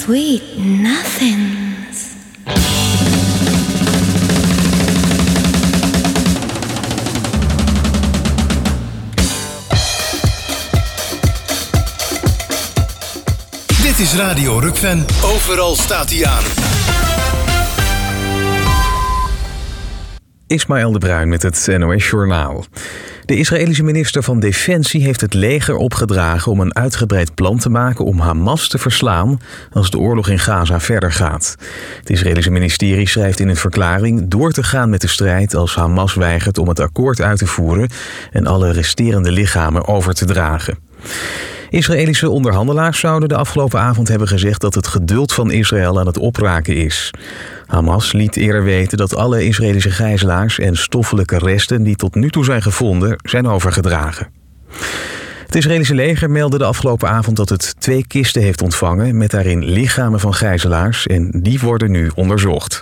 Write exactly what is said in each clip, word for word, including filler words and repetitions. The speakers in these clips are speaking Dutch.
sweet nothings. Dit is Radio Rukven. Overal staat hij aan. Ismaël de Bruin met het N O S-journaal. De Israëlische minister van Defensie heeft het leger opgedragen om een uitgebreid plan te maken om Hamas te verslaan als de oorlog in Gaza verder gaat. Het Israëlische ministerie schrijft in een verklaring door te gaan met de strijd als Hamas weigert om het akkoord uit te voeren en alle resterende lichamen over te dragen. Israëlische onderhandelaars zouden de afgelopen avond hebben gezegd dat het geduld van Israël aan het opraken is. Hamas liet eerder weten dat alle Israëlische gijzelaars en stoffelijke resten die tot nu toe zijn gevonden, zijn overgedragen. Het Israëlische leger meldde de afgelopen avond dat het twee kisten heeft ontvangen met daarin lichamen van gijzelaars en die worden nu onderzocht.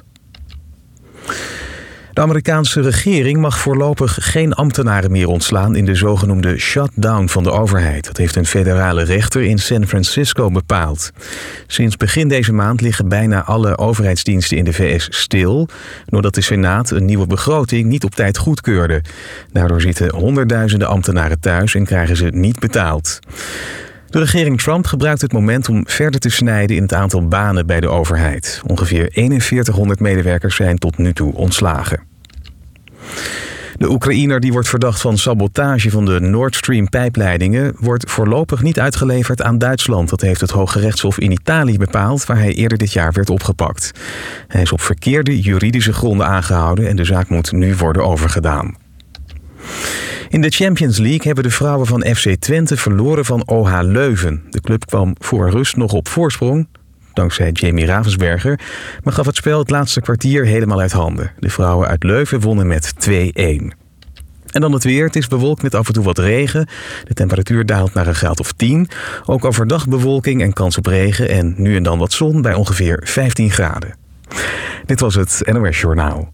De Amerikaanse regering mag voorlopig geen ambtenaren meer ontslaan in de zogenoemde shutdown van de overheid. Dat heeft een federale rechter in San Francisco bepaald. Sinds begin deze maand liggen bijna alle overheidsdiensten in de V S stil, doordat de Senaat een nieuwe begroting niet op tijd goedkeurde. Daardoor zitten honderdduizenden ambtenaren thuis en krijgen ze niet betaald. De regering Trump gebruikt het moment om verder te snijden in het aantal banen bij de overheid. Ongeveer eenenveertighonderd medewerkers zijn tot nu toe ontslagen. De Oekraïner die wordt verdacht van sabotage van de Nord Stream pijpleidingen wordt voorlopig niet uitgeleverd aan Duitsland. Dat heeft het Hooggerechtshof in Italië bepaald, waar hij eerder dit jaar werd opgepakt. Hij is op verkeerde juridische gronden aangehouden en de zaak moet nu worden overgedaan. In de Champions League hebben de vrouwen van F C Twente verloren van O H Leuven. De club kwam voor rust nog op voorsprong, dankzij Jamie Ravensberger, maar gaf het spel het laatste kwartier helemaal uit handen. De vrouwen uit Leuven wonnen met twee-een. En dan het weer. Het is bewolkt met af en toe wat regen. De temperatuur daalt naar een graad of tien. Ook overdag bewolking en kans op regen en nu en dan wat zon bij ongeveer vijftien graden. Dit was het N O S Journaal.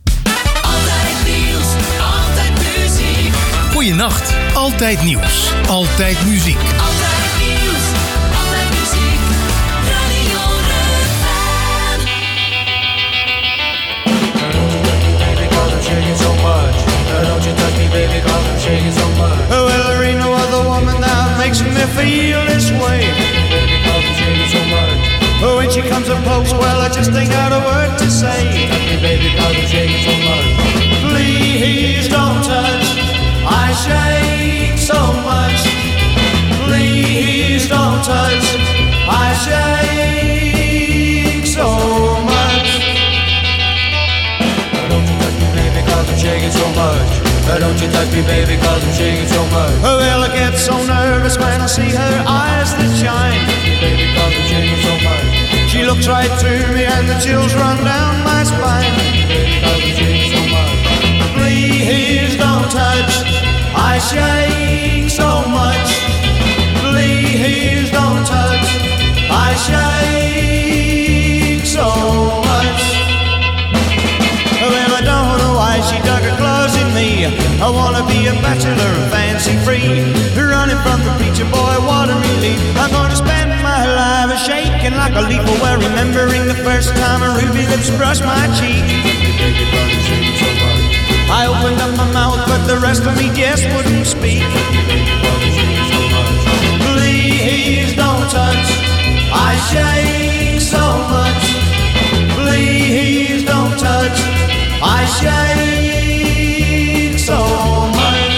Goeienacht, altijd nieuws, altijd muziek. Altijd nieuws, altijd muziek, Radio Rukven. Baby, 'cause I'm shaking so much. Don't you touch me, baby, 'cause I'm shaking so much. Oh, well, there ain't no other woman that makes me feel this way. Baby, 'cause I'm shaking so much. Oh, when she comes up close, well, I just ain't got a word to say. Touch me, baby, 'cause I'm shaking so much. Please don't touch. I shake so much. Please don't touch. I shake so much. Don't you touch me, baby, 'cause I'm shaking so much. Don't you touch me, baby, 'cause I'm shaking so much. Well, I get so nervous when I see her eyes that shine. Baby, 'cause I'm shaking so much. She looks right through me and the chills run down my spine. Baby, 'cause I'm shaking so much. Please don't touch. I shake so much. Please don't touch. I shake so much. Well, I don't know why she dug her claws in me. I wanna be a bachelor and fancy free. Running from the preacher boy, what a relief. I'm gonna spend my life shaking like a leaf. Well, remembering the first time her ruby lips brushed my cheek. I opened up my mouth, but the rest of me just wouldn't speak. Please don't touch. I shake so much. Please don't touch. I shake so much.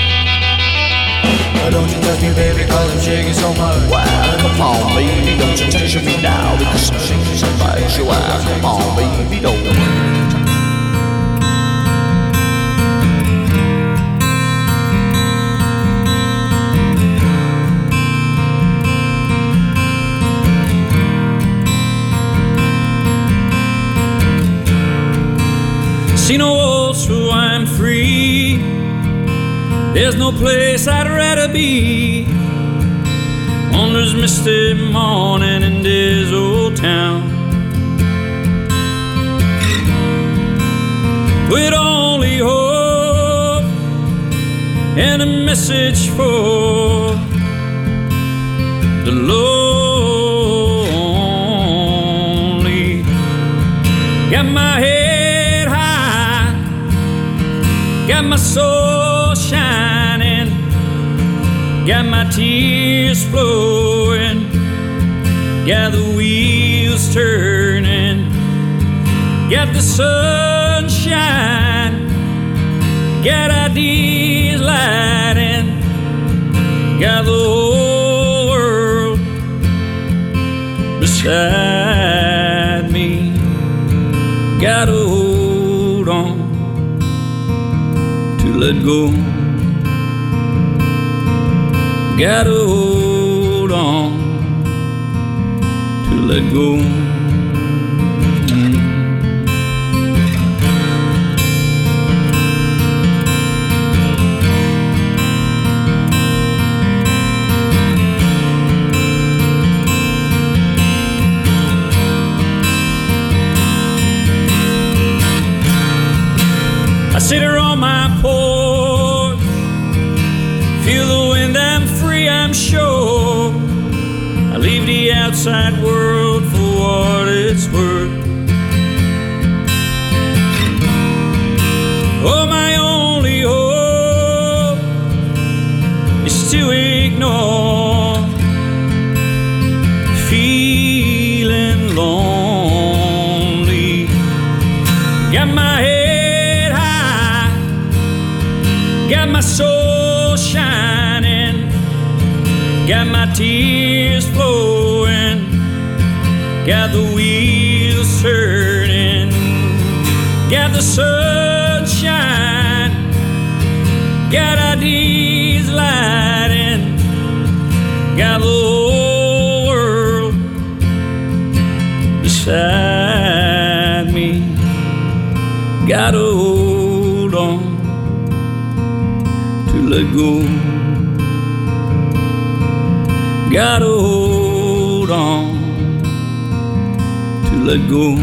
Don't you touch me, baby, 'cause I'm shaking so much. Well, come on, baby, don't you touch me now, because I'm shaking so much. Well, come on, baby, don't. See no walls, so I'm free. There's no place I'd rather be. On this misty morning in this old town, with only hope and a message for the Lord. got my tears flowing, got the wheels turning, got the sunshine, got ideas lighting, got the whole world beside me. Gotta hold on to let go. Gotta hold on to let go. I sit here on my porch, feel the wind, I'm free, I'm sure. I leave the outside world for what it's worth. Oh, my only hope is to ignore feeling lonely. Got my head high, got my soul shining, got my tears flowing, got the wheels turning, got the sunshine, got ideas lighting, got the whole world beside me. Gotta hold on to let go. Gotta hold on to let go.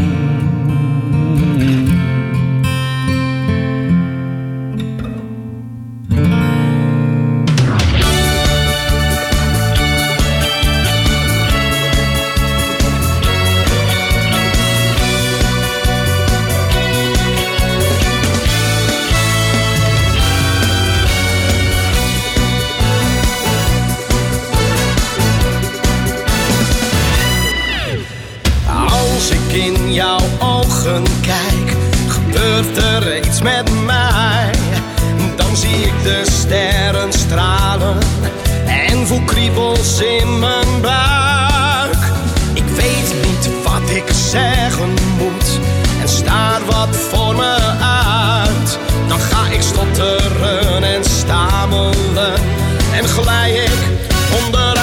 Kijk, gebeurt er iets met mij? Dan zie ik de sterren stralen en voel kriebels in mijn buik. Ik weet niet wat ik zeggen moet en staar wat voor me uit. Dan ga ik stotteren en stamelen en glij ik onderuit.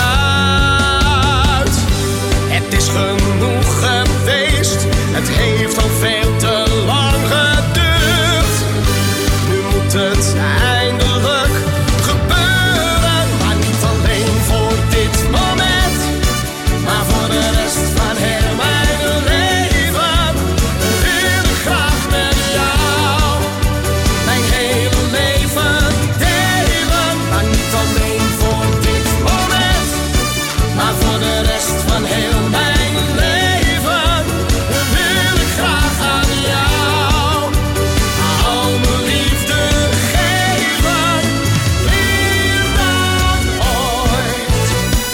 Het is genoeg geweest, het heeft al veel te lang geduurd. Nu moet het eindelijk gebeuren, maar niet alleen voor dit moment, maar voor de rest van heel mijn leven. Wil ik graag met jou mijn hele leven delen, maar niet alleen voor dit moment, maar voor de rest van heel mijn leven. Wil ik graag aan jou al mijn liefde geven, meer dan ooit.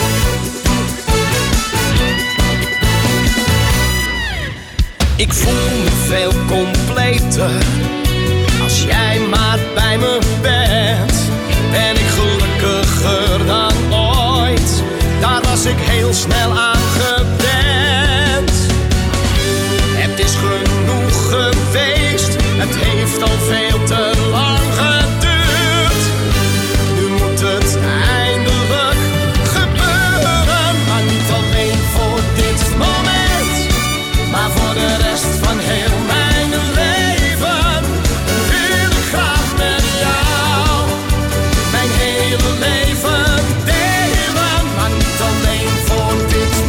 Ik voel me veel completer als jij maar bij me bent. Ben ik gelukkiger dan ooit, daar was ik heel snel aan gewend. Het is genoeg geweest, het heeft al veel te lang geduurd. Nu moet het eindelijk gebeuren, maar niet alleen voor dit moment, maar voor de rest van heel mijn leven. Wil ik graag met jou mijn hele leven delen, maar niet alleen voor dit moment,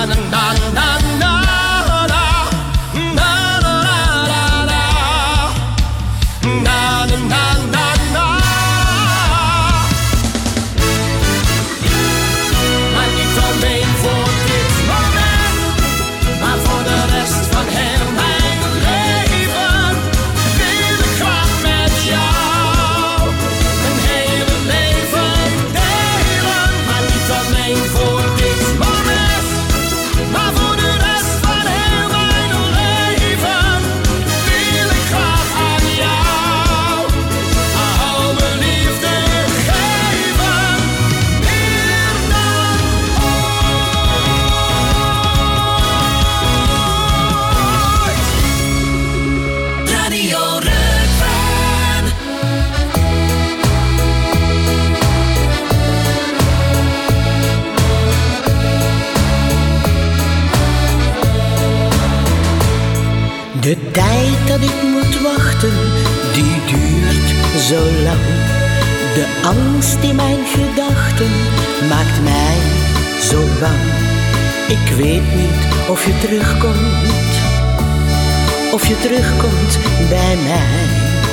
De tijd dat ik moet wachten, die duurt zo lang. De angst in mijn gedachten maakt mij zo bang. Ik weet niet of je terugkomt, of je terugkomt bij mij.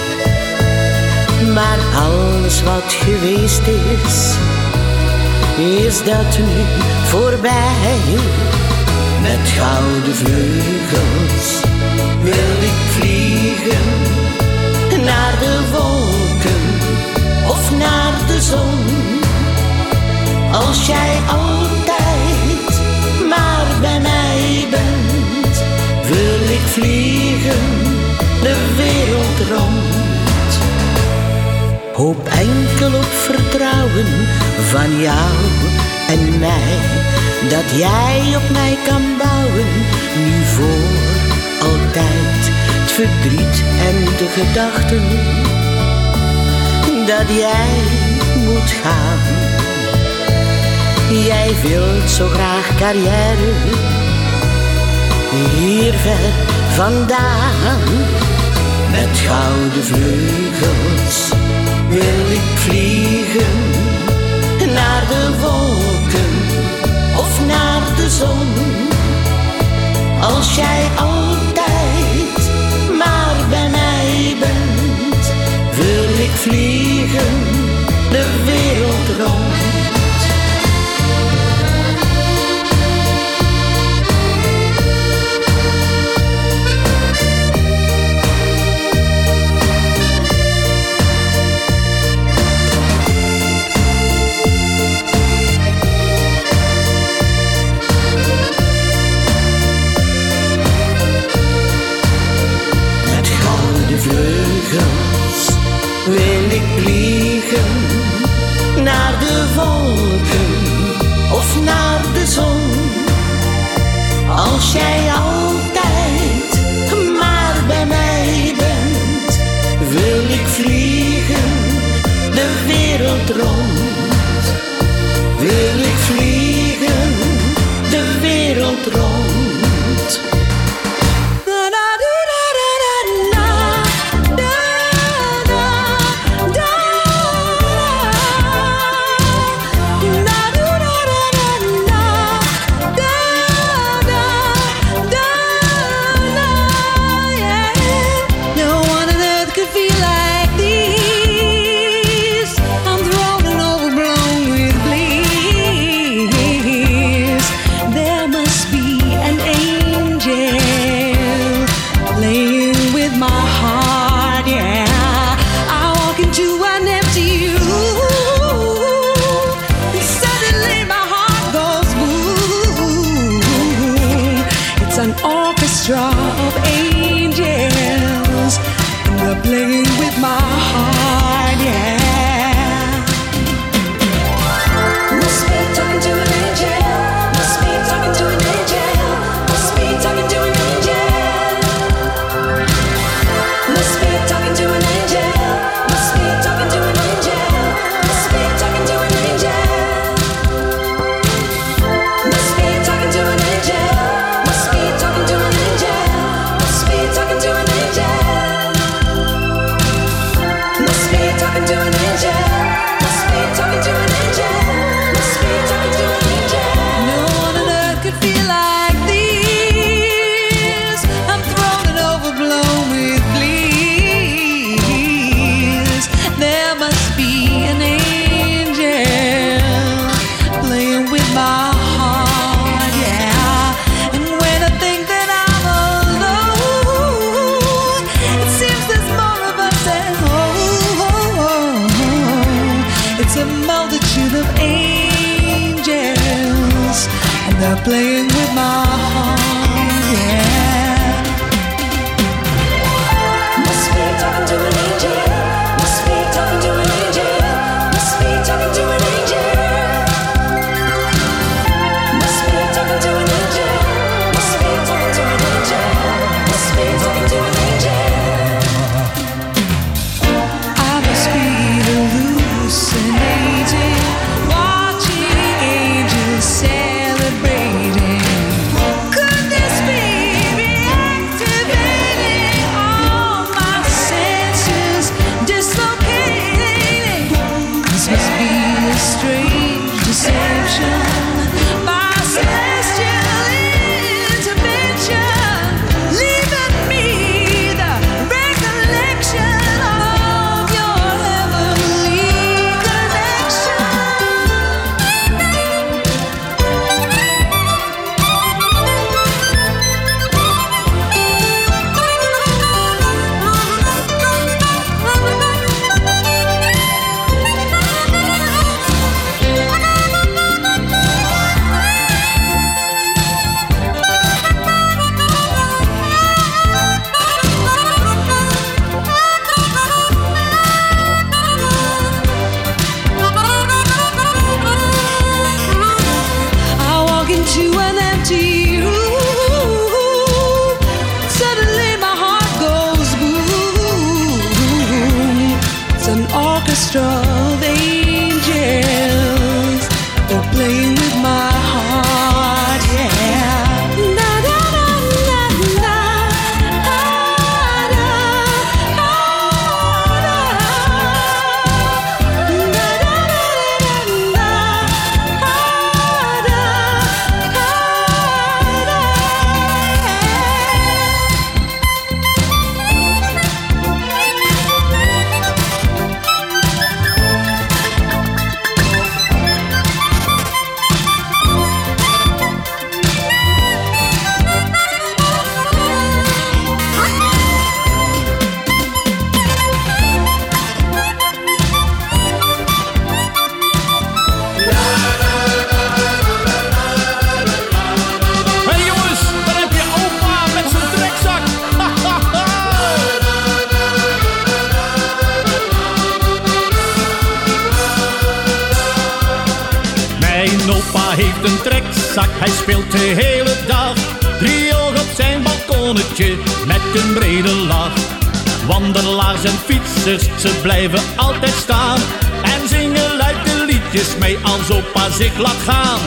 Maar alles wat geweest is, is dat nu voorbij. Met gouden vleugels wil ik vliegen naar de wolken of naar de zon. Als jij altijd maar bij mij bent, wil ik vliegen de wereld rond. Hoop enkel op vertrouwen van jou en mij, dat jij op mij kan bouwen, nu voor altijd. Het verdriet en de gedachten dat jij moet gaan. Jij wilt zo graag carrière hier ver vandaan. Met gouden vleugels wil ik vliegen naar de wolken of naar de zon. Als jij altijd maar bij mij bent, wil ik vliegen de wereld rond. Wil ik vliegen naar de wolken of naar de zon. Als jij altijd maar bij mij bent, wil ik vliegen de wereld rond. Wil ik vliegen de wereld rond. Of angels, and they're playing with my heart, yeah. Must be talking to an angel, must be talking to an angel, must be talking to an angel. Must be talking to an angel, must be talking to an angel, must be talking to an angel. Must be talking to an angel, must be talking to an angel. Talking to an angel. hij speelt de hele dag. Driehoog op zijn balkonnetje met een brede lach. Wandelaars en fietsers, ze blijven altijd staan en zingen luid de liedjes mee als opa zich laat gaan.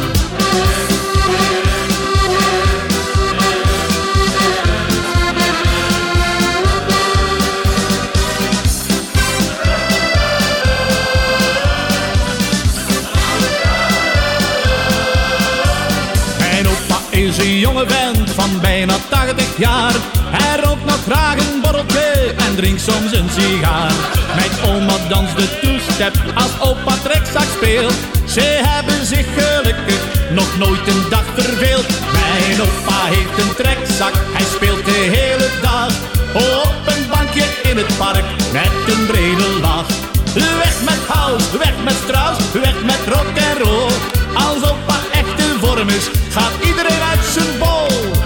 Mijn opa is een jonge vent van bijna tachtig jaar. Hij rookt nog graag een borreltje en drinkt soms een sigaar. Mijn oma danst de two-step als opa trekzak speelt. Ze hebben zich gelukkig nog nooit een dag verveeld. Mijn opa heeft een trekzak, hij speelt de hele dag. Op een bankje in het park met een brede lach. Weg met house, weg met Strauss, weg met rock en roll. Als opa echt in vorm is, gaat iedereen uit zijn bol.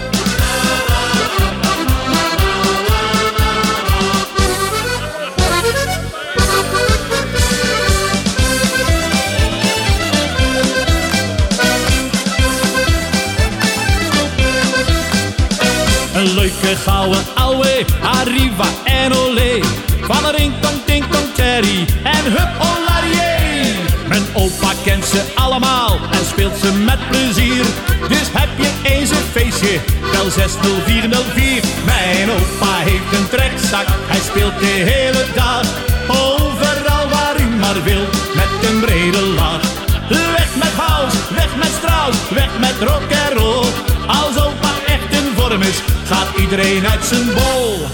Een leuke gouden ouwe, arriva en olé. Van een ring-tong, ting-tong, Terry en hup olarié. Mijn opa kent ze allemaal en speelt ze met plezier. Dus heb je eens een feestje, bel zes nul vier nul vier. Mijn opa heeft een trekzak, hij speelt de hele dag. Overal waar u maar wil, met een brede lach. Weg met house, weg met Strauss, weg met rock en roll. Als opa echt in vorm is, gaat iedereen uit zijn bol.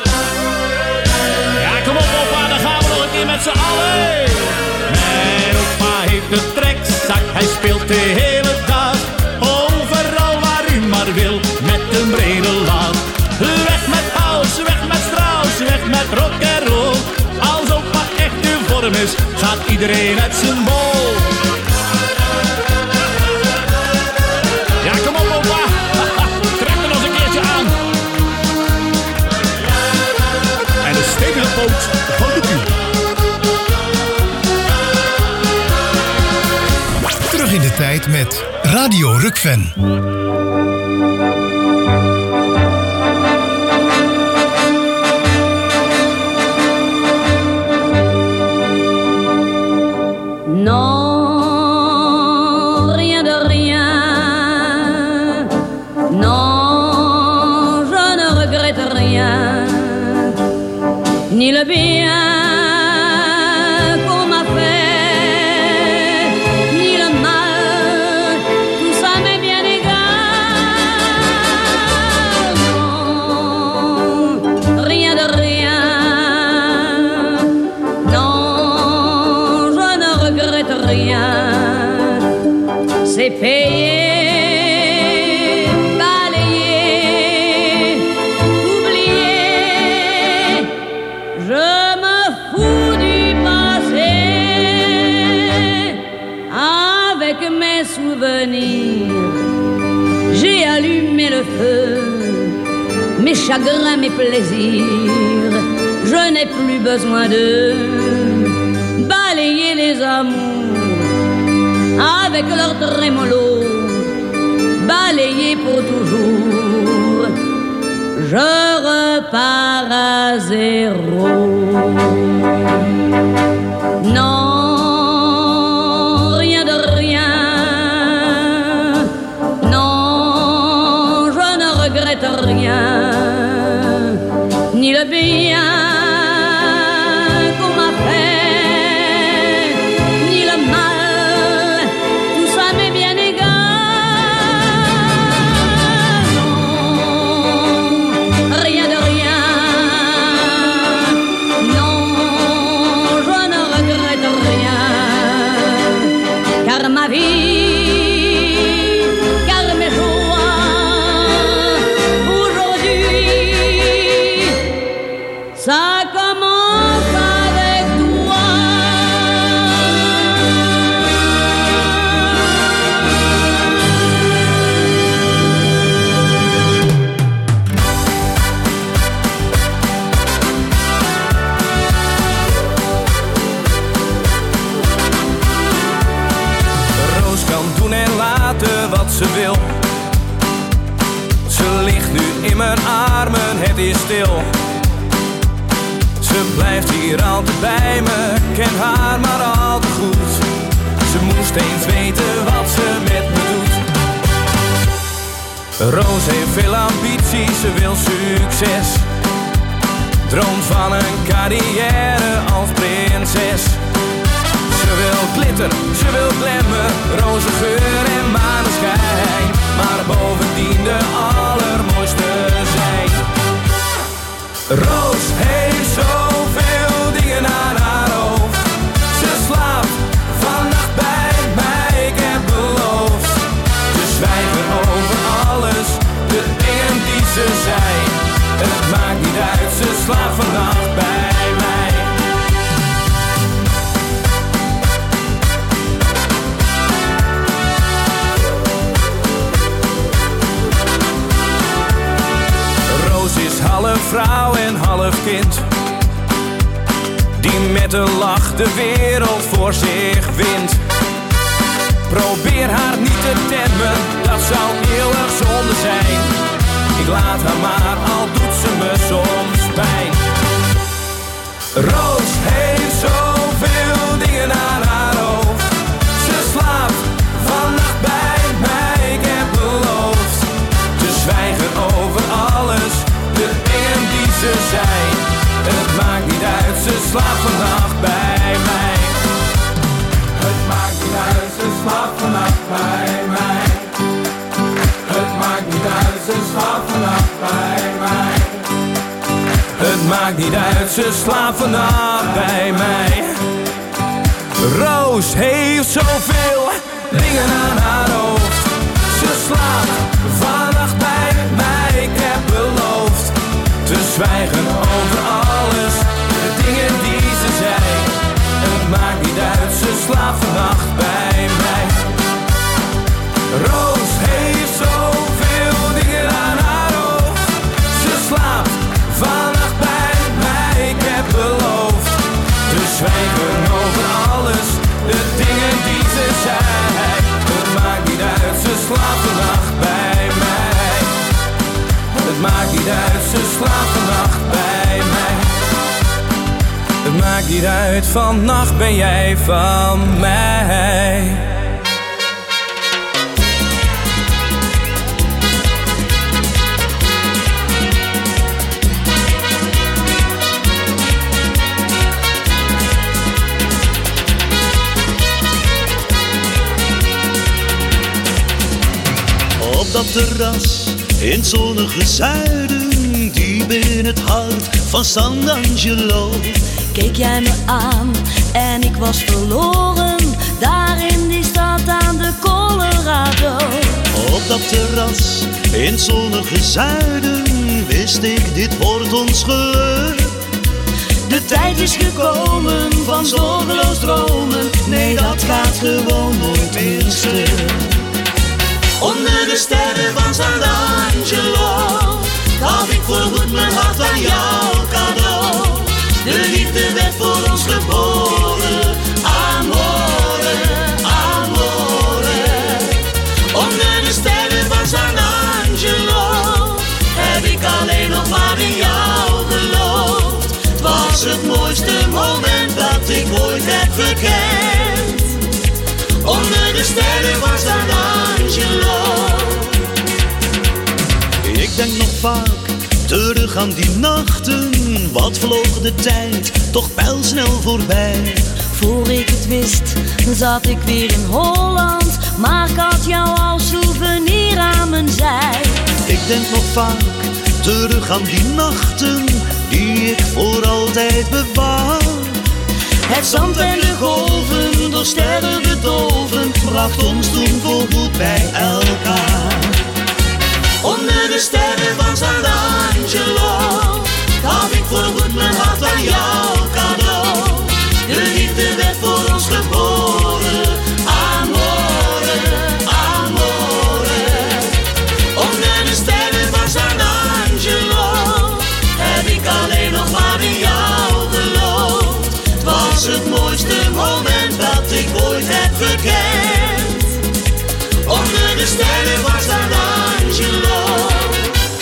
Ja, kom op opa, dan gaan we nog een keer met z'n allen. Mijn opa heeft een trekzak, hij speelt de hele dag. Overal waar u maar wil, met een brede lach. Weg met house, weg met Strauss, weg met rock en roll. Als opa echt in vorm is, gaat iedereen uit zijn bol. Ja, kom op opa, trek er nog een keertje aan. En een stevige poot van de buur. Terug in de tijd met Radio Rukven. Non, rien de rien. Non, je ne regrette rien. Ni le bien qu'on m'a fait, ni le mal, tout ça m'est bien égal. Non, rien de rien. Non, je ne regrette rien. C'est payé. J'ai allumé le feu, mes chagrins, mes plaisirs. Je n'ai plus besoin de balayer les amours avec leur trémolo, balayer pour toujours. Je repars à zéro. Non. Rien, ni le bien qu'on m'a fait, ni le mal, tout ça m'est bien égal. Non, rien de rien. Non, je ne regrette rien, car ma vie, ça ligt nu in mijn armen, het is stil. Ze blijft hier altijd bij me, ken haar maar al te goed. Ze moest eens weten wat ze met me doet. Roos heeft veel ambitie, ze wil succes. Droomt van een carrière als prinses. Ze wil glitter, ze wil glamour, roze geur en maneschijn. Maar bovendien de allermooiste zijn. Roos heeft zoveel dingen aan haar hoofd. Ze slaapt vannacht bij mij, ik heb beloofd. Ze zwijgen over alles, de dingen die ze zei. Het maakt niet uit, ze slaapt vannacht bij mij. Roos is half vrouw en half kind, die met een lach de wereld voor zich wint. Probeer haar niet te temmen, dat zou eeuwig zonde zijn. Ik laat haar maar, al doet ze me soms pijn. Roos heeft zoveel dingen aan haar hoofd. Ze slaapt vannacht bij mij, ik heb beloofd. Te zwijgen over alles, de dingen die ze zei. Het maakt niet uit, ze slaapt vannacht bij mij. Het maakt niet uit, ze slaapt vannacht bij mij. Het maakt niet uit, ze slaapt vannacht bij mij. Het maakt niet uit, ze slaapt vannacht bij mij. Roos heeft zoveel dingen aan haar hoofd. Ze slaapt vannacht bij mij, ik heb beloofd. Te zwijgen over alles, de dingen die ze zei. Het maakt niet uit, ze slaapt vannacht bij mij. Roos heeft zoveel dingen aan haar hoofd. Ze slaapt vannacht bij mij, ik heb beloofd. Te zwijgen over alles, de dingen die ze zei. Het maakt niet uit, ze slaapt vannacht bij mij. Het maakt niet uit, ze slaapt vannacht bij mij. Het maakt niet uit, vannacht ben jij van mij. Op dat terras in het zonnige zuiden, diep in het hart van San Angelo, keek jij me aan en ik was verloren, daar in die stad aan de Colorado. Op dat terras in het zonnige zuiden wist ik, dit wordt ons geluk. De tijd is gekomen van zorgeloos dromen, nee dat gaat gewoon nooit meer stuk. Onder de sterren van San Angelo gaf ik voorgoed mijn hart aan jou cadeau. De liefde werd voor ons geboren, amore, amore. Onder de sterren van San Angelo heb ik alleen nog maar in jou geloofd. Het was het mooiste moment dat ik ooit heb gekend. Onder de sterren van San Angelo. Ik denk nog vaak terug aan die nachten. Wat vloog de tijd toch pijlsnel voorbij. Voor ik het wist zat ik weer in Holland, maar ik had jou als souvenir aan mijn zij. Ik denk nog vaak terug aan die nachten die ik voor altijd bewaar. Het zand en de golven, door sterren bedolven, bracht ons toen voorgoed bij elkaar. Onder de sterren van San Angelo gaf ik voorgoed mijn hart aan jou cadeau. De liefde werd voor ons geboren, amore, amore. Onder de sterren van San Angelo heb ik alleen nog maar in jou geloofd. Het was het mooiste moment dat ik ooit heb gekend. Onder de sterren van San Angelo.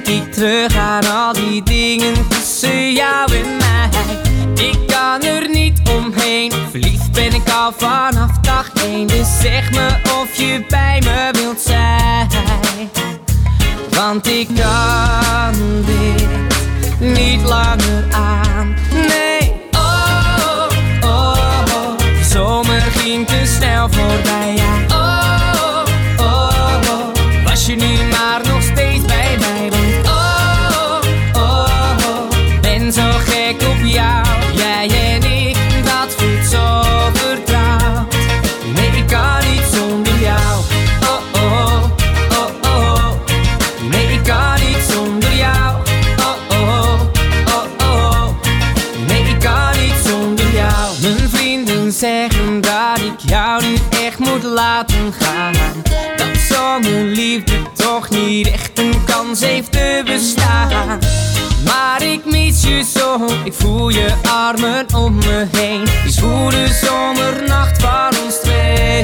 denk ik terug aan al die dingen tussen jou en mij. Ik kan er niet omheen, verliefd ben ik al vanaf dag één. Dus zeg me of je bij me wilt zijn, want ik kan dit niet langer aan. Nee, oh, oh, oh. De zomer ging te snel voorbij, ja. Oh, oh, oh. Was je nu maar nog steeds bij mij, want oh, oh, oh. Ben zo gek op jou, jij en ik, dat voelt zo vertrouwd. Nee, ik kan niet zonder jou, oh, oh, oh, oh. Nee, ik kan niet zonder jou, oh, oh, oh, oh. Nee, ik kan niet zonder jou. Mijn vrienden zeggen dat ik jou nu echt moet laten gaan, dat zonder liefde toch niet echt een kans heeft te bestaan. Maar ik mis je zo, ik voel je armen om me heen. Die zwoele zomernacht van ons twee,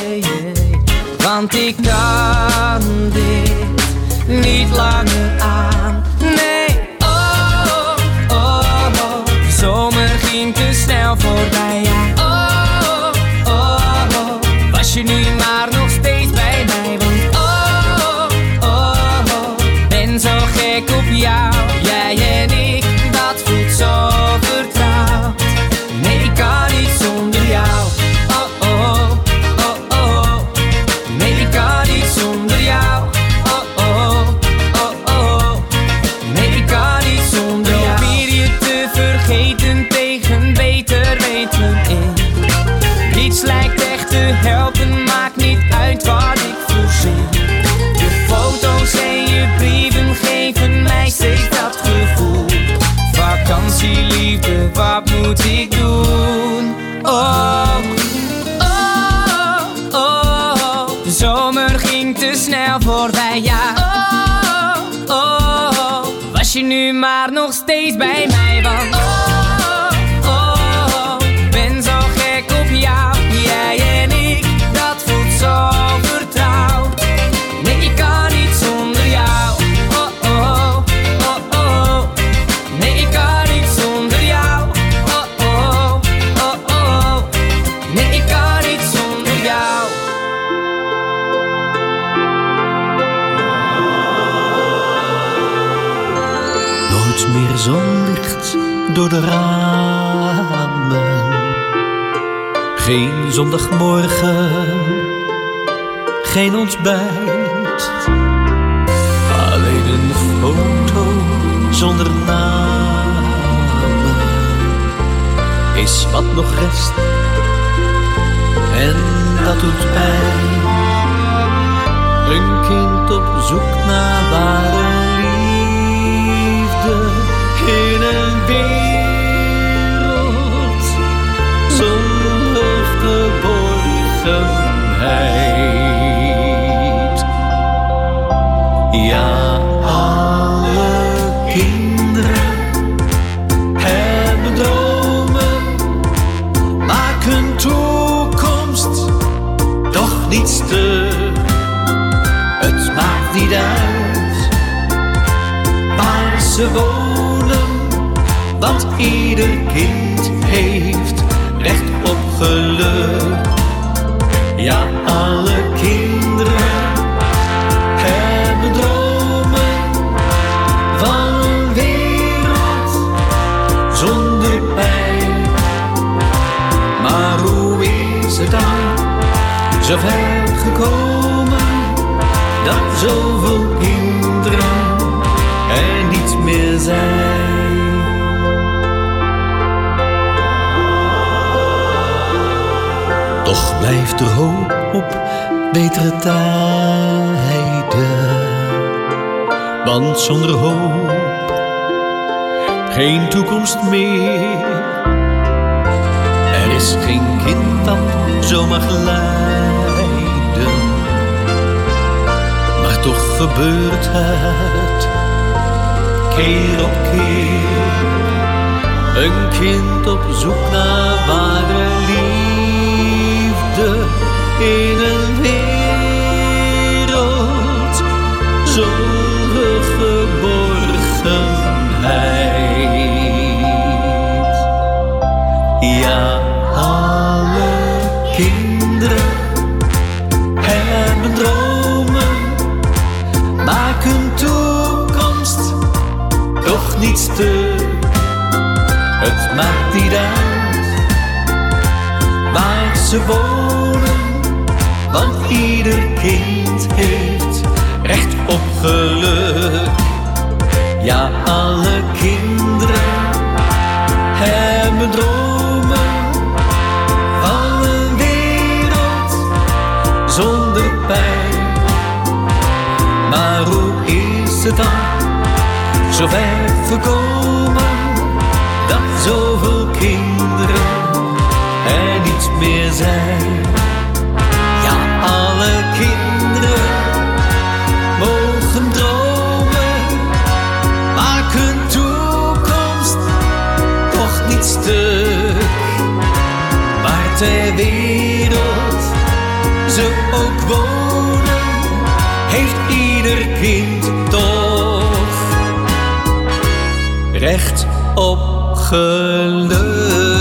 want ik kan dit niet langer aan. Nee, oh, oh, oh. De zomer ging te snel voorbij, ja. Oh, oh, oh. Was je nu maar nog steeds bij mij, want oh, oh, oh. Ben zo gek op jou, jij en ik, dat voelt zo vertrouwd. Nee, ik kan niet zonder jou, oh, oh, oh, oh. Nee, ik kan niet zonder jou, oh, oh, oh, oh. Nee, ik kan niet zonder jou. Probeer je te vergeten tegen beter weten in. Niets lijkt echt te helpen, maakt niet uit wat ik voorzien. Je foto's en je brieven geven mij steeds dat gevoel. Vakantieliefde, wat moet ik doen? Oh, oh, oh. De zomer ging te snel voorbij, ja. Oh, oh, oh. Was je nu maar nog steeds bij mij, want oh, oh, oh. Ben zo gek op jou, jij en ik, dat voelt zo vertrouwd. Nee, ik kan niet zonder jou, oh, oh, oh, oh. Nee, ik kan niet zonder jou, oh, oh, oh, oh. Nee, ik kan niet zonder jou. Nooit meer zonlicht door de ramen, geen zondagmorgen, geen ontbijt. Alleen een foto zonder namen is wat nog rest, en dat doet pijn. Een kind op zoek naar ware liefde in een wereld zonder geborgenheid. Ja, alle kinderen hebben dromen, maken een toekomst toch niet stuk. Het maakt niet uit waar ze wonen, want ieder kind heeft recht op geluk. Ja, alle kinderen hebben dromen van een wereld zonder pijn. Maar hoe is het dan zo ver gekomen dat zoveel kinderen er niet meer zijn? Toch blijft er hoop op betere tijden, want zonder hoop geen toekomst meer. Er is geen kind dat zo mag lijden, maar toch gebeurt het keer op keer. Een kind op zoek naar ware liefde in een wereld zonder geboorte. toch niet stuk. Het maakt niet uit waar ze wonen, want ieder kind heeft recht op geluk. Ja, alle kinderen hebben dromen van een wereld zonder pijn. Maar hoe is het dan zo ver gekomen dat zoveel kinderen er niet meer zijn? Ja, alle kinderen mogen dromen, maak hun toekomst toch niet stuk. Waar ter wereld ze ook wonen, heeft ieder kind toch recht op geluk.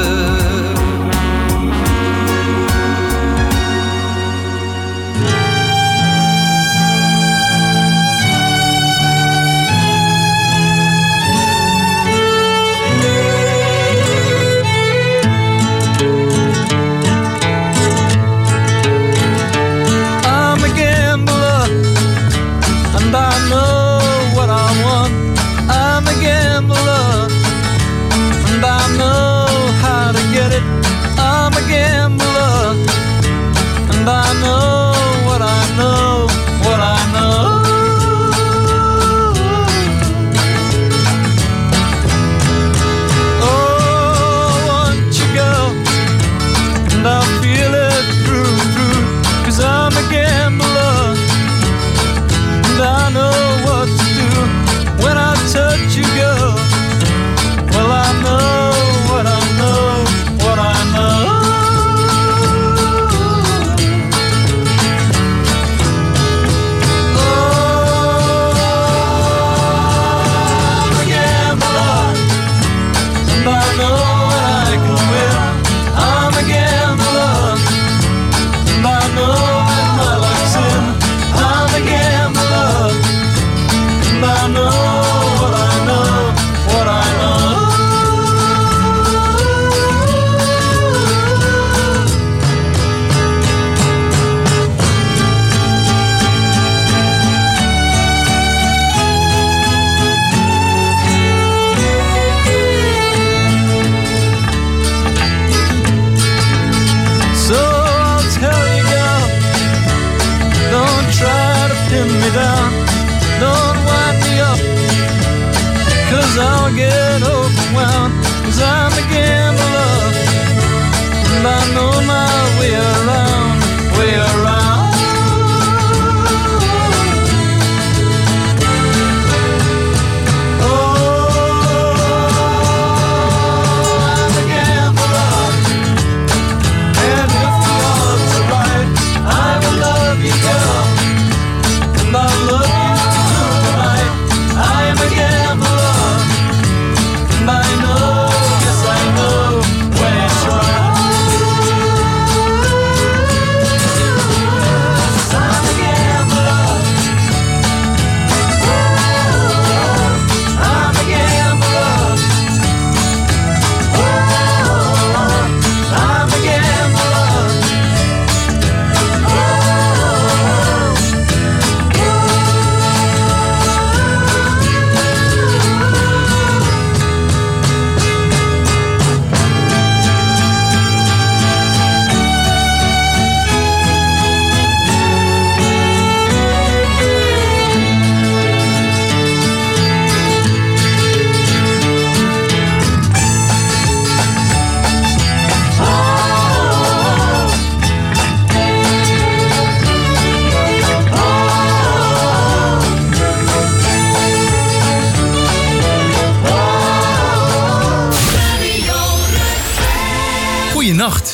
Goeienacht.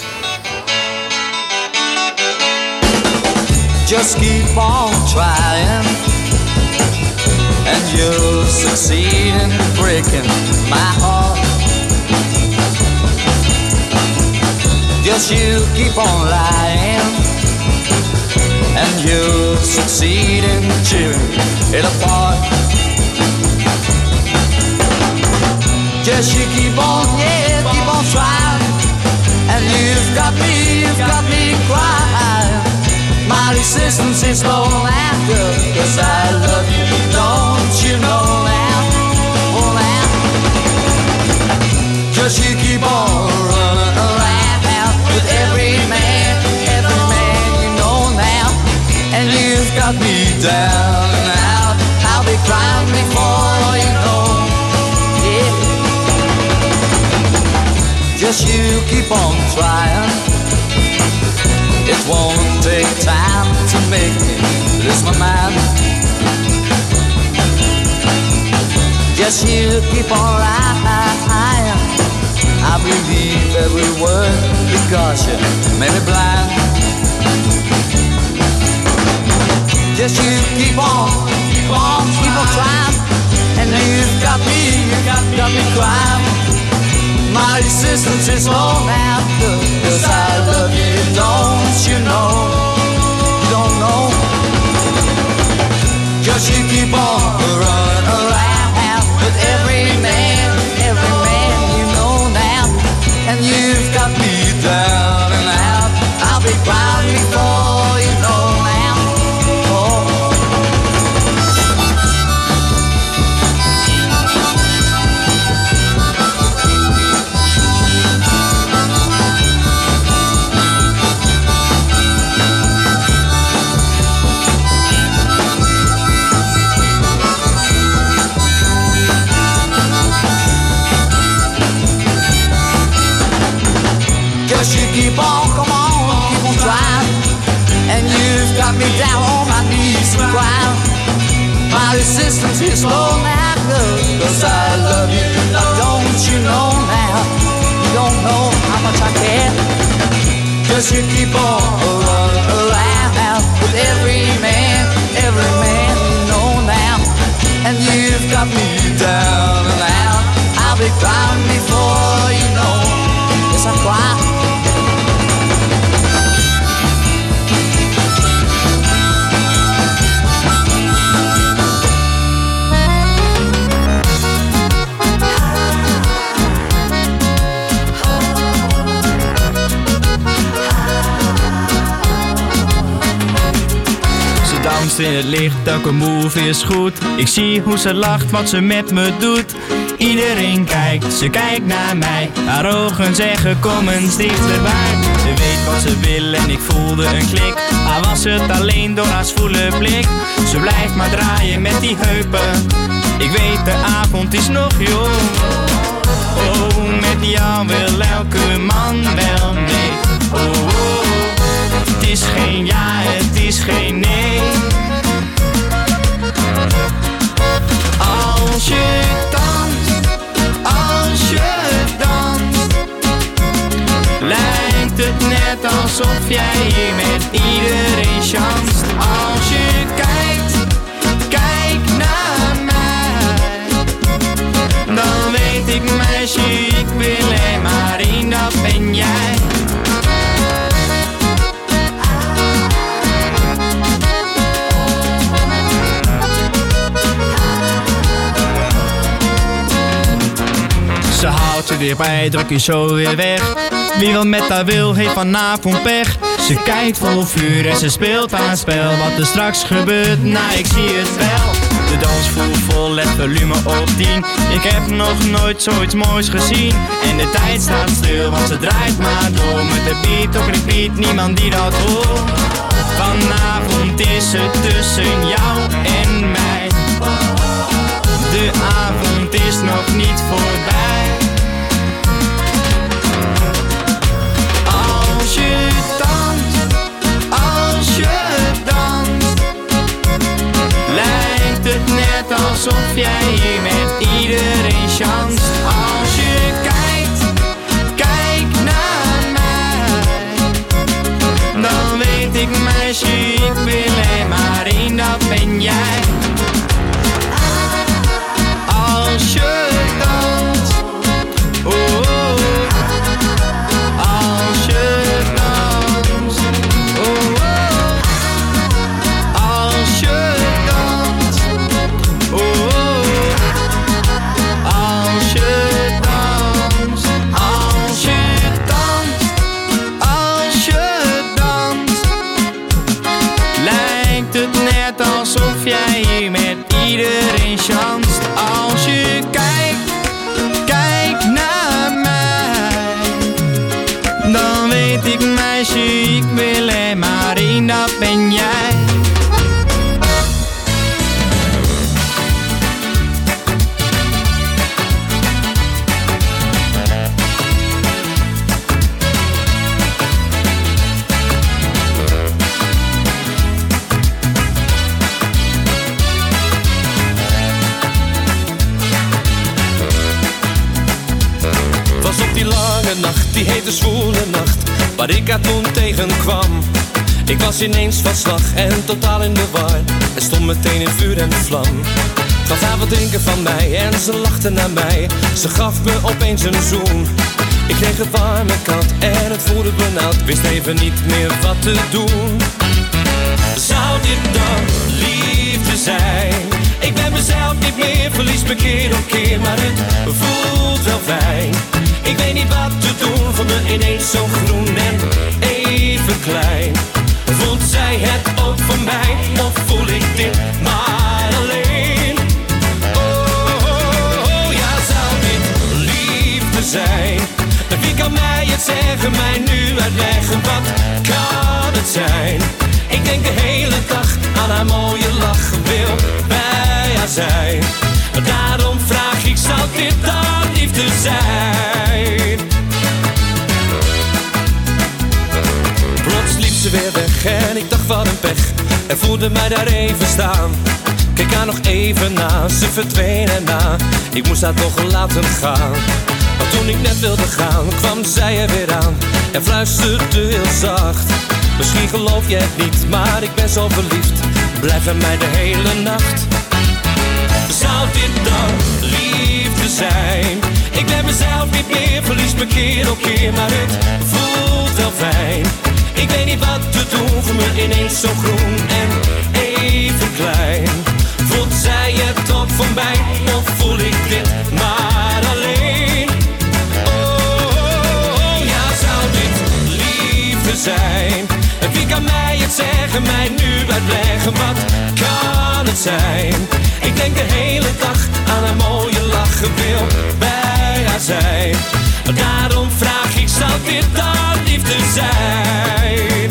Just keep on trying, and you'll succeed in breaking my heart. Just you keep on lying, and you'll succeed in tearing it apart. Just you keep on, yeah, keep on trying. And you've got me, you've got me crying. My resistance is low now, girl, 'cause I love you, don't you know now, oh now. Just you keep on running around with every man, every man you know now. And you've got me down and out, I'll be crying before you know, yeah. Just you keep on trying. It won't take time to make me lose my mind. Just you keep on lying. I believe every word because you made me blind. Just you keep on, keep on, keep on trying. And you've got me, you got, got me crying. My resistance is low now, 'cause I love you, don't you know, you don't know. Just you keep on running around with every man, every man you know now. And you've got me down and out, I'll be crying before you know now, oh. Just you keep on, come on, keep on trying. And you've got me down on my knees and crying. My resistance is low now, girl, 'cause I love you, don't you know now, you don't know how much I care. Just you keep on running around with every man, every man you know now. And you've got me down and out, I'll be crying before you know, yes I cry. Danst in het licht, elke move is goed. Ik zie hoe ze lacht, wat ze met me doet. Iedereen kijkt, ze kijkt naar mij. Haar ogen zeggen kom eens dichterbij. Ze weet wat ze wil en ik voelde een klik. Maar was het alleen door haar zwoele blik. Ze blijft maar draaien met die heupen. Ik weet de avond is nog jong. Oh, met jou wil elke man wel mee. Oh, oh. Het is geen ja, het is geen nee. Als je danst, als je danst, lijkt het net alsof jij hier met iedereen chanst. Als je kijkt, kijk naar mij, dan weet ik meisje, ik wil er maar één, dat ben jij. Ze houdt je dichtbij, druk je zo weer weg. Wie wat met haar wil, heeft vanavond pech. Ze kijkt vol vuur en ze speelt haar spel. Wat er straks gebeurt, nou ik zie het wel. De dansvloer vol, het volume op tien. Ik heb nog nooit zoiets moois gezien. En de tijd staat stil, want ze draait maar door. Met de beat op repeat, niemand die dat hoort. Vanavond is het tussen jou en mij. De avond is nog niet voorbij. Als je danst, als je danst, lijkt het net alsof jij hier met iedereen chanst. Als je kijkt, kijk naar mij, dan weet ik meisje, ik wil er maar één, dat ben jij. Als je danst, oh, oh. Als je danst, oh, oh. Als je danst, oh, oh. Als je meisje, ik wil er maar één, dat ben jij. Die hete zwoele nacht, waar ik haar toen tegenkwam. Ik was ineens van slag en totaal in de war, en stond meteen in vuur en vlam. Gaf haar wat drinken van mij en ze lachte naar mij. Ze gaf me opeens een zoen. Ik kreeg het warm en koud en het voelde benauwd. Wist even niet meer wat te doen. Zou dit dan liefde zijn? Ik ben mezelf niet meer, verlies me keer op keer, maar het voelt wel fijn. Ik weet niet wat te doen, voel me ineens zo groen en even klein. Voelt zij het ook voor mij, of voel ik dit maar alleen? Oh, oh, oh, ja, zou dit liefde zijn? Wie kan mij het zeggen, mij nu uitleggen, wat kan het zijn? Ik denk de hele dag aan haar mooie lach, wil bij haar zijn. Daarom vraag ik, zou dit dan liefde zijn? Plots liep ze weer weg en ik dacht wat een pech, en voelde mij daar even staan. Keek haar nog even na, ze verdween erna. Ik moest haar toch laten gaan. Maar toen ik net wilde gaan, kwam zij er weer aan en fluisterde heel zacht. Misschien geloof je het niet, maar ik ben zo verliefd. Blijf bij mij de hele nacht. Zou dit dan liefde zijn? Ik ben mezelf niet meer, verlies me keer op keer, maar het voelt wel fijn. Ik weet niet wat te doen, voel me ineens zo groen en even klein. Voelt zij het ook voor mij, of voel ik dit maar alleen? Oh, oh, oh, ja, zou dit liefde zijn? Wie kan mij het zeggen, mij nu uitleggen, wat kan het zijn? Ik denk de hele dag aan haar mooie lachen, wil bij haar zijn. Daarom vraag ik, zou dit dan liefde zijn?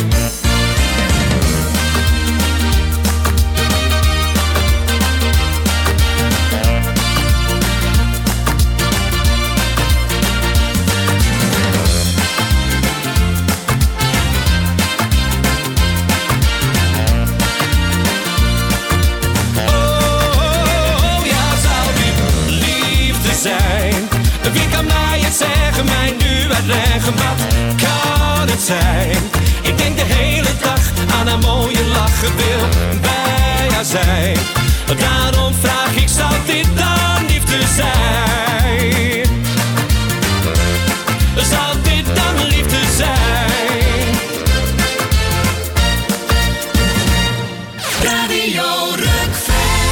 Wie kan mij het zeggen, mij nu uitleggen, wat kan het zijn? Ik denk de hele dag aan haar mooie lachen, wil bij haar zijn. Daarom vraag ik, zou dit dan liefde zijn? Zou dit dan liefde zijn? Radio Rukven.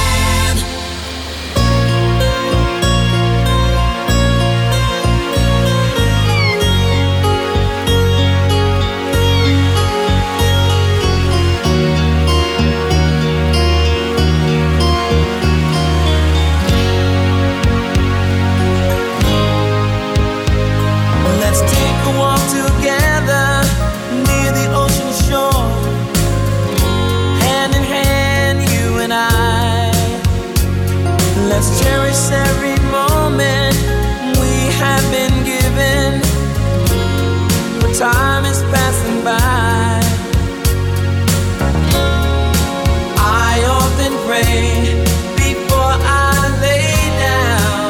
Let's cherish every moment we have been given. For time is passing by. I often pray before I lay down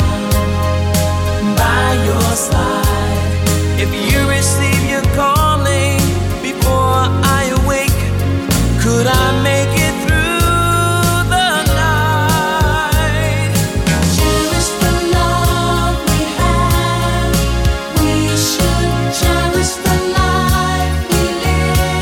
by your side. If you receive your calling before I awake, could I make it through? Cherish the life we live.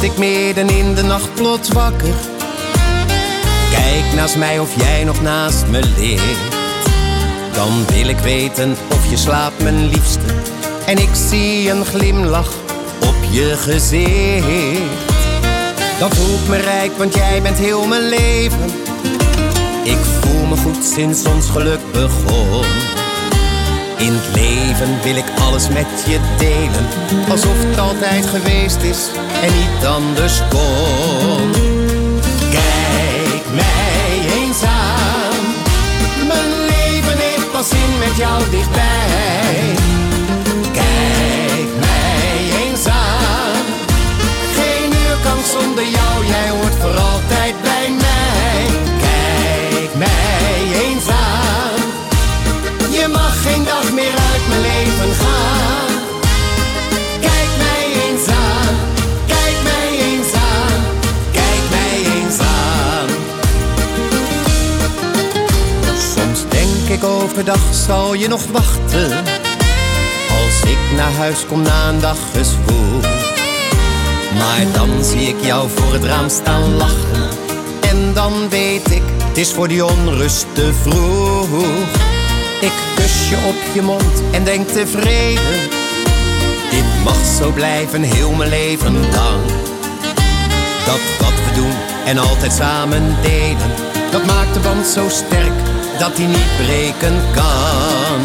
ik midden in de nacht plots wakker. Kijk naast mij of jij nog naast me ligt. Dan wil ik weten of je slaapt, mijn liefste. En ik zie een glimlach op je gezicht. Dan voel ik me rijk, want jij bent heel mijn leven. Ik voel me goed sinds ons geluk begon. In het leven wil ik alles met je delen, alsof het altijd geweest is en niet anders kon. Kijk mij eens aan, mijn leven heeft pas zin met jou dichtbij. Kijk mij eens aan, geen uur kan zonder jou, jij hoort voor altijd bij mij. Kijk mij eens aan, je mag geen dag meer uit mijn leven gaan. Kijk mij eens aan, kijk mij eens aan, kijk mij eens aan. Soms denk ik overdag, zal je nog wachten? Als ik naar huis kom na een dag gezwoel. Maar dan zie ik jou voor het raam staan lachen. En dan weet ik, het is voor die onrust te vroeg. Ik kus je op je mond en denk tevreden. Dit mag zo blijven heel mijn leven lang. Dat wat we doen en altijd samen delen, dat maakt de band zo sterk dat die niet breken kan.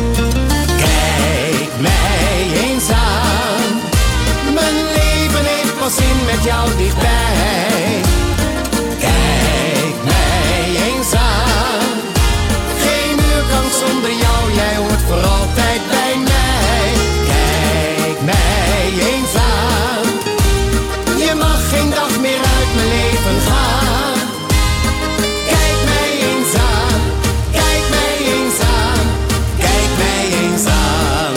Kijk mij eens aan, mijn leven heeft pas zin met jou dichtbij. Kijk mij eens aan, geen uur kan zonder jou, jij hoort voor altijd bij mij. Kijk mij eens aan, je mag geen dag meer uit mijn leven gaan. Kijk mij eens aan, kijk mij eens aan, kijk mij eens aan.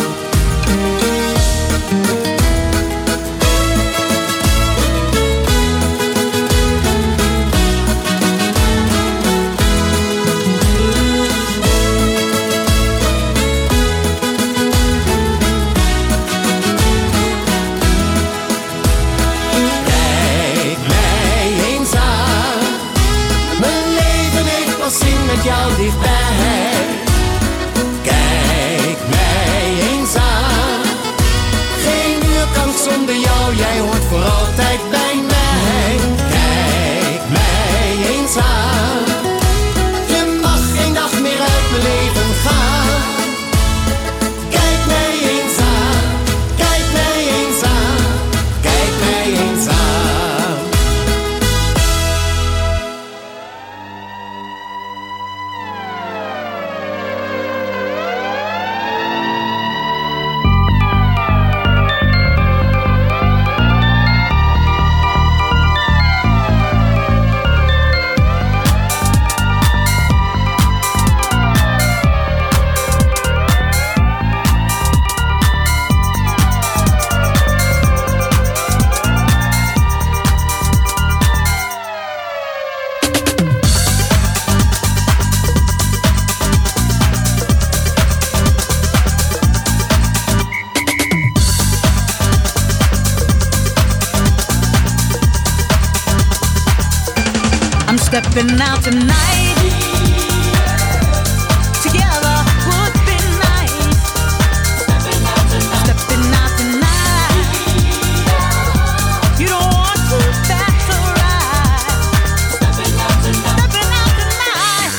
Met jou dichtbij. Kijk mij eens aan, geen uur kan zonder jou, jij hoort voor altijd bij mij. Kijk mij eens aan, je mag geen dag meer uit mijn leven gaan. Kijk mij eens aan, kijk mij eens aan, kijk mij eens aan. Stepping out tonight, together would be nice. Stepping out tonight, stepping out tonight. You don't want to, that's alright. Stepping out tonight, stepping out tonight.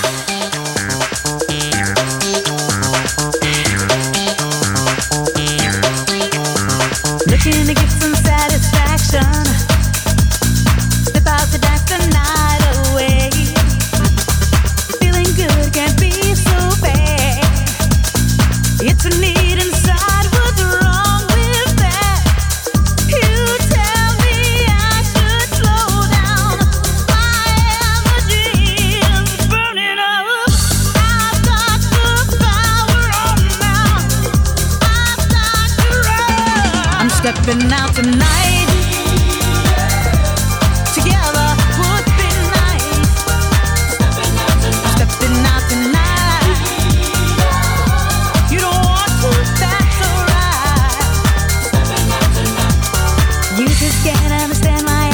Looking to get some satisfaction. Step out to dance the night away. Feeling good can't be so bad. It's a need inside, what's wrong with that? You tell me I should slow down. My energy is burning up. I've got the power on now. I've got to run. I'm stepping out tonight. Together would be nice. Stepping out tonight. You don't want to, that's alright. You just can't understand my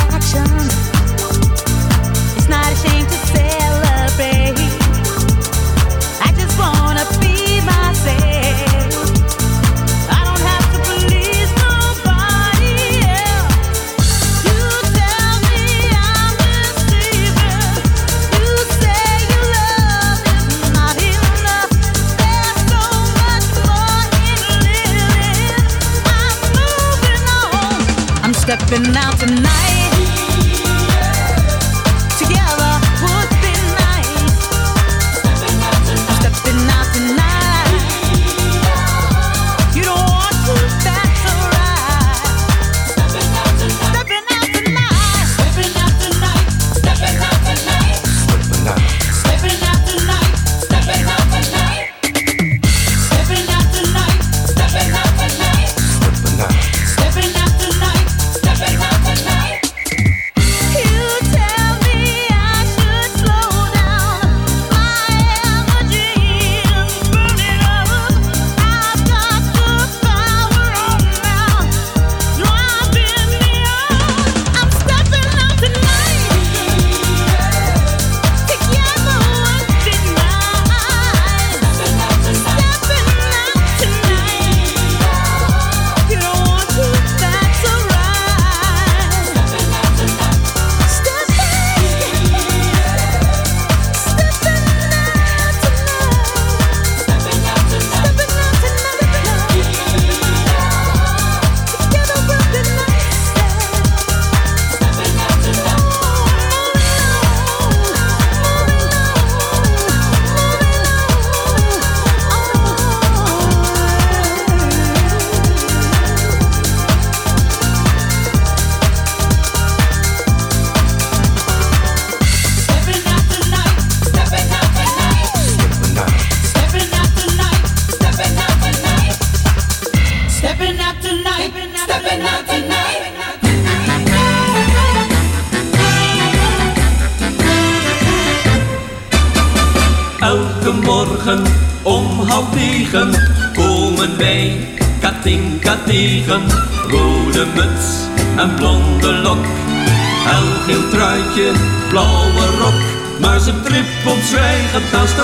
elke morgen om half negen komen wij Katinka tegen. Rode muts en blonde lok, helgeel truitje, blauwe rok. Maar ze trippelt zwijgend naast de